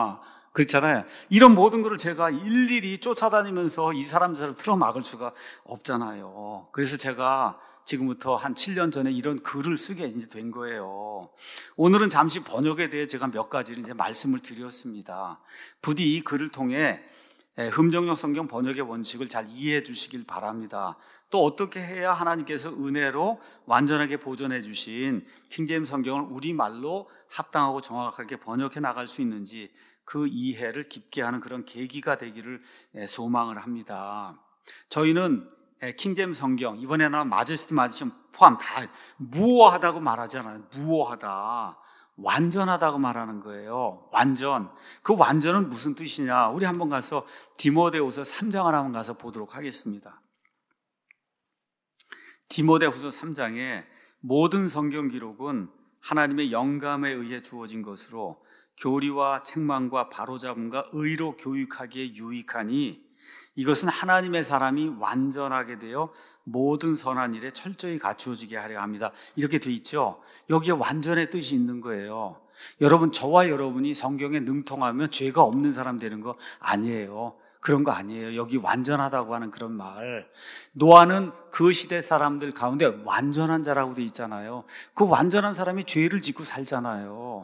A: 그렇잖아요. 이런 모든 것을 제가 일일이 쫓아다니면서 이 사람들을 틀어막을 수가 없잖아요. 그래서 제가 지금부터 한 7년 전에 이런 글을 쓰게 이제 된 거예요. 오늘은 잠시 번역에 대해 제가 몇 가지를 이제 말씀을 드렸습니다. 부디 이 글을 통해 흠정역 성경 번역의 원칙을 잘 이해해 주시길 바랍니다. 또 어떻게 해야 하나님께서 은혜로 완전하게 보존해 주신 킹제임스 성경을 우리말로 합당하고 정확하게 번역해 나갈 수 있는지 그 이해를 깊게 하는 그런 계기가 되기를 소망을 합니다. 저희는 킹제임스 성경, 이번에 나온 마제스티 마지션 포함 다 무어하다고 말하잖아요. 무어하다. 완전하다고 말하는 거예요. 완전. 그 완전은 무슨 뜻이냐? 우리 한번 가서 디모데후서 3장을 한번 가서 보도록 하겠습니다. 디모데후서 3장에 모든 성경 기록은 하나님의 영감에 의해 주어진 것으로 교리와 책망과 바로잡음과 의로 교육하기에 유익하니 이것은 하나님의 사람이 완전하게 되어 모든 선한 일에 철저히 갖추어지게 하려 합니다. 이렇게 돼 있죠. 여기에 완전의 뜻이 있는 거예요. 여러분, 저와 여러분이 성경에 능통하면 죄가 없는 사람 되는 거 아니에요. 그런 거 아니에요. 여기 완전하다고 하는 그런 말. 노아는 그 시대 사람들 가운데 완전한 자라고 돼 있잖아요. 그 완전한 사람이 죄를 짓고 살잖아요.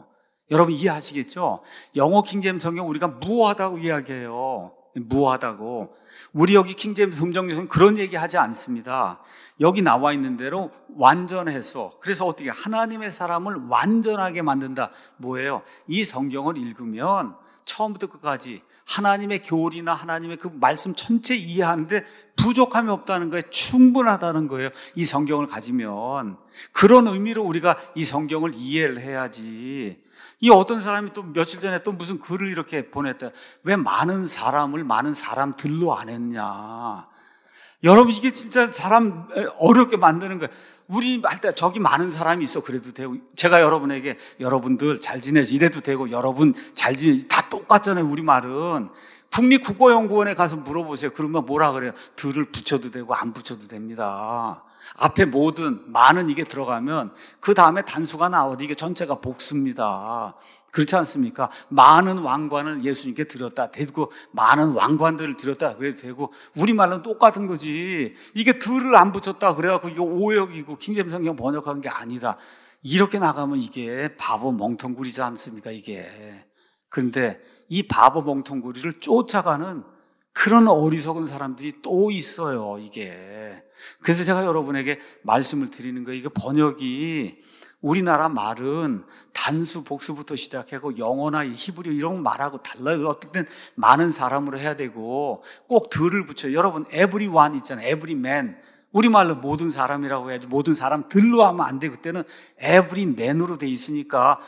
A: 여러분 이해하시겠죠? 영어 킹제임스 성경 우리가 무어하다고 이야기해요. 무어하다고. 우리 여기 킹제임스 음정역은 그런 얘기 하지 않습니다. 여기 나와 있는 대로 완전해서, 그래서 어떻게 하나님의 사람을 완전하게 만든다. 뭐예요? 이 성경을 읽으면 처음부터 끝까지 하나님의 교리나 하나님의 그 말씀 전체 이해하는데 부족함이 없다는 거예요. 충분하다는 거예요. 이 성경을 가지면. 그런 의미로 우리가 이 성경을 이해를 해야지. 이 어떤 사람이 또 며칠 전에 또 무슨 글을 이렇게 보냈다. 왜 많은 사람을 많은 사람들로 안 했냐. 여러분 이게 진짜 사람 어렵게 만드는 거예요. 우리 할 때 저기 많은 사람이 있어 그래도 되고, 제가 여러분에게 여러분들 잘 지내지 이래도 되고, 여러분 잘 지내지 다 똑같잖아요. 우리 말은 국립국어연구원에 가서 물어보세요. 그러면 뭐라 그래요? 들을 붙여도 되고 안 붙여도 됩니다. 앞에 모든 많은 이게 들어가면 그 다음에 단수가 나와도 이게 전체가 복수입니다. 그렇지 않습니까? 많은 왕관을 예수님께 드렸다 되고, 많은 왕관들을 드렸다 그래도 되고, 우리말로는 똑같은 거지. 이게 들을 안 붙였다 그래갖고 이게 오역이고 킹제임스 성경 번역한 게 아니다. 이렇게 나가면 이게 바보 멍텅구리지 않습니까 이게. 그런데 이 바보 멍텅구리를 쫓아가는 그런 어리석은 사람들이 또 있어요 이게. 그래서 제가 여러분에게 말씀을 드리는 거예요. 이게 번역이, 우리나라 말은 단수, 복수부터 시작하고 영어나 히브리 이런 말하고 달라요. 어떨 땐 많은 사람으로 해야 되고 꼭 들을 붙여요. 여러분 everyone 있잖아요. everyman. 우리말로 모든 사람이라고 해야지 모든 사람들로 하면 안 돼. 그때는 everyman으로 돼 있으니까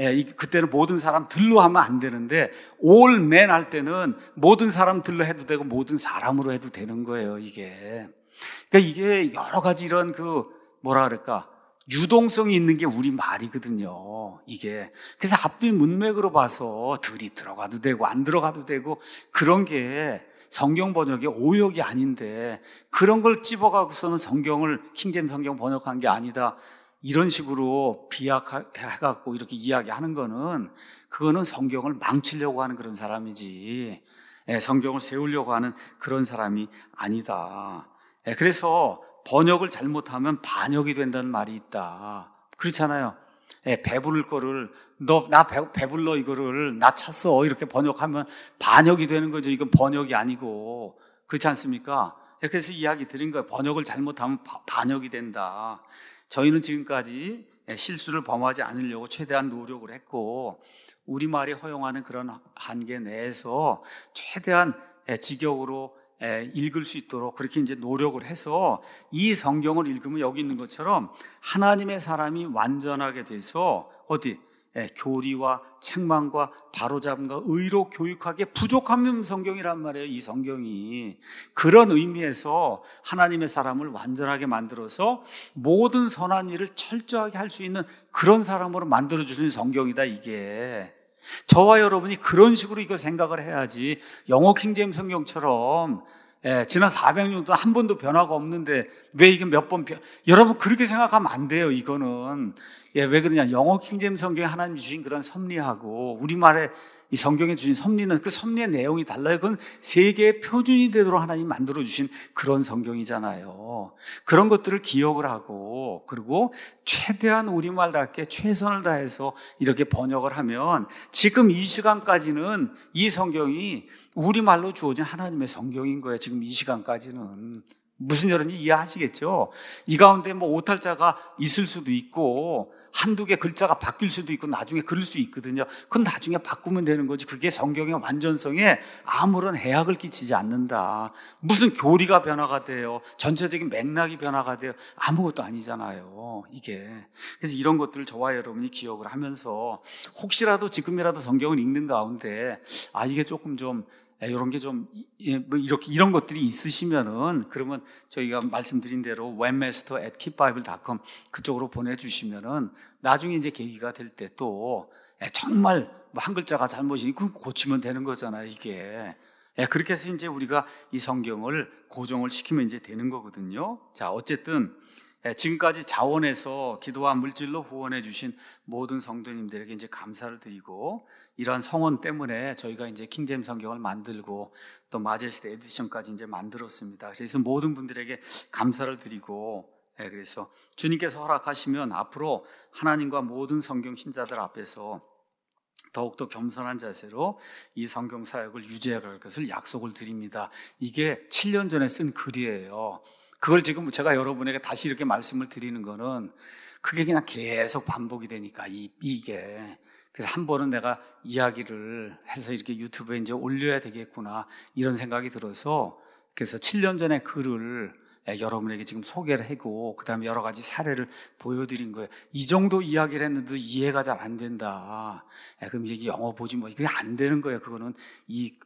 A: 그때는 모든 사람들로 하면 안 되는데, all men 할 때는 모든 사람들로 해도 되고 모든 사람으로 해도 되는 거예요 이게. 그러니까 이게 여러 가지 이런 뭐라 그럴까, 유동성이 있는 게 우리 말이거든요 이게. 그래서 앞뒤 문맥으로 봐서 들이 들어가도 되고 안 들어가도 되고 그런 게 성경 번역의 오역이 아닌데, 그런 걸 찝어가고서는 성경을 킹제임스 성경 번역한 게 아니다 이런 식으로 비약해갖고 이렇게 이야기하는 거는, 그거는 성경을 망치려고 하는 그런 사람이지 성경을 세우려고 하는 그런 사람이 아니다. 그래서 번역을 잘못하면 반역이 된다는 말이 있다. 그렇잖아요. 배부를 거를 나 배불러 이거를 나 찼어 이렇게 번역하면 반역이 되는 거죠. 이건 번역이 아니고. 그렇지 않습니까? 그래서 이야기 드린 거예요. 번역을 잘못하면 반역이 된다. 저희는 지금까지 실수를 범하지 않으려고 최대한 노력을 했고, 우리말이 허용하는 그런 한계 내에서 최대한 직역으로 읽을 수 있도록 그렇게 이제 노력을 해서, 이 성경을 읽으면 여기 있는 것처럼 하나님의 사람이 완전하게 돼서 교리와 책망과 바로잡음과 의로 교육하게 부족한 성경이란 말이에요 이 성경이. 그런 의미에서 하나님의 사람을 완전하게 만들어서 모든 선한 일을 철저하게 할 수 있는 그런 사람으로 만들어주는 성경이다 이게. 저와 여러분이 그런 식으로 이거 생각을 해야지, 영어 킹제임스 성경처럼 지난 400년 동안 한 번도 변화가 없는데 왜 이게 몇 번 여러분 그렇게 생각하면 안 돼요 이거는. 왜 그러냐, 영어 킹제임스 성경에 하나님 주신 그런 섭리하고 우리말에 이 성경에 주신 섭리는 그 섭리의 내용이 달라요. 그건 세계의 표준이 되도록 하나님 만들어주신 그런 성경이잖아요. 그런 것들을 기억을 하고, 그리고 최대한 우리말답게 최선을 다해서 이렇게 번역을 하면 지금 이 시간까지는 이 성경이 우리말로 주어진 하나님의 성경인 거예요. 지금 이 시간까지는. 무슨 여론인지 이해하시겠죠? 이 가운데 오탈자가 있을 수도 있고 한두 개 글자가 바뀔 수도 있고 나중에 그럴 수 있거든요. 그건 나중에 바꾸면 되는 거지. 그게 성경의 완전성에 아무런 해악을 끼치지 않는다. 무슨 교리가 변화가 돼요? 전체적인 맥락이 변화가 돼요? 아무것도 아니잖아요 이게. 그래서 이런 것들을 저와 여러분이 기억을 하면서, 혹시라도 지금이라도 성경을 읽는 가운데 이게 조금 좀 이런 게 좀 이렇게 이런 것들이 있으시면은, 그러면 저희가 말씀드린 대로 webmaster@keepbible.com 그쪽으로 보내주시면은 나중에 이제 계기가 될 때 또 정말 한 글자가 잘못이니 그럼 고치면 되는 거잖아요 이게. 그렇게 해서 이제 우리가 이 성경을 고정을 시키면 이제 되는 거거든요. 자, 어쨌든 지금까지 자원해서 기도와 물질로 후원해 주신 모든 성도님들에게 이제 감사를 드리고, 이러한 성원 때문에 저희가 이제 킹제임스 성경을 만들고 또 마제스트 에디션까지 이제 만들었습니다. 그래서 모든 분들에게 감사를 드리고, 그래서 주님께서 허락하시면 앞으로 하나님과 모든 성경 신자들 앞에서 더욱더 겸손한 자세로 이 성경 사역을 유지해갈 것을 약속을 드립니다. 이게 7년 전에 쓴 글이에요. 그걸 지금 제가 여러분에게 다시 이렇게 말씀을 드리는 거는 그게 그냥 계속 반복이 되니까 이게 그래서 한 번은 내가 이야기를 해서 이렇게 유튜브에 이제 올려야 되겠구나 이런 생각이 들어서 그래서 7년 전에 글을 여러분에게 지금 소개를 하고 그 다음에 여러 가지 사례를 보여드린 거예요. 이 정도 이야기를 했는데 이해가 잘 안 된다. 그럼 이게 영어 보지 뭐 이게 안 되는 거예요. 그거는 이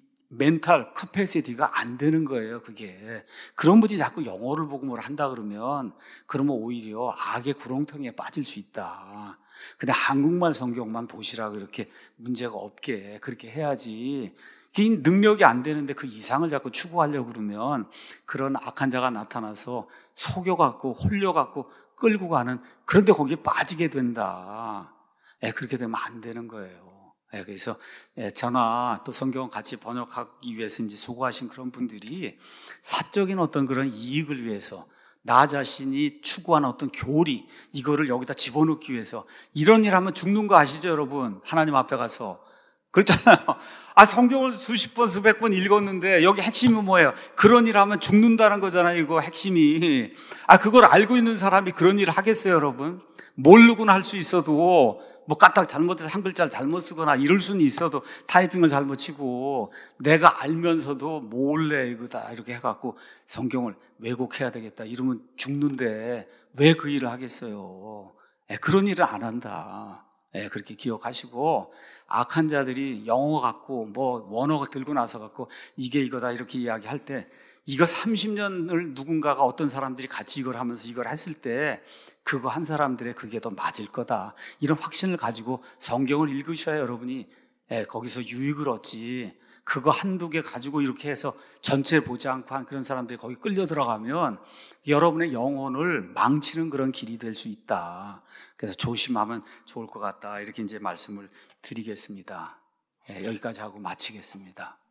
A: 멘탈 커패시티가 안 되는 거예요. 그게 그런 분이 자꾸 영어를 보고 뭘 한다 그러면 오히려 악의 구렁텅이에 빠질 수 있다. 근데 한국말 성경만 보시라고 이렇게 문제가 없게 그렇게 해야지. 그 능력이 안 되는데 그 이상을 자꾸 추구하려고 그러면 그런 악한 자가 나타나서 속여갖고 홀려갖고 끌고 가는 그런데 거기에 빠지게 된다. 그렇게 되면 안 되는 거예요. 그래서 저나 또 성경을 같이 번역하기 위해서 이제 수고하신 그런 분들이 사적인 어떤 그런 이익을 위해서 나 자신이 추구하는 어떤 교리 이거를 여기다 집어넣기 위해서 이런 일 하면 죽는 거 아시죠 여러분? 하나님 앞에 가서 그렇잖아요. 성경을 수십 번 수백 번 읽었는데 여기 핵심이 뭐예요? 그런 일 하면 죽는다는 거잖아요. 이거 핵심이. 그걸 알고 있는 사람이 그런 일을 하겠어요 여러분? 모르고는 할 수 있어도 뭐 까딱 잘못해서 한 글자를 잘못 쓰거나 이럴 수는 있어도 타이핑을 잘못 치고 내가 알면서도 몰래 이거다 이렇게 해갖고 성경을 왜곡해야 되겠다 이러면 죽는데 왜 그 일을 하겠어요? 그런 일을 안 한다. 그렇게 기억하시고 악한 자들이 영어 갖고 뭐 원어가 들고 나서 갖고 이게 이거다 이렇게 이야기할 때 이거 30년을 누군가가 어떤 사람들이 같이 이걸 하면서 이걸 했을 때 그거 한 사람들의 그게 더 맞을 거다 이런 확신을 가지고 성경을 읽으셔야 여러분이 거기서 유익을 얻지 그거 한두 개 가지고 이렇게 해서 전체를 보지 않고 한 그런 사람들이 거기 끌려 들어가면 여러분의 영혼을 망치는 그런 길이 될 수 있다. 그래서 조심하면 좋을 것 같다. 이렇게 이제 말씀을 드리겠습니다. 여기까지 하고 마치겠습니다.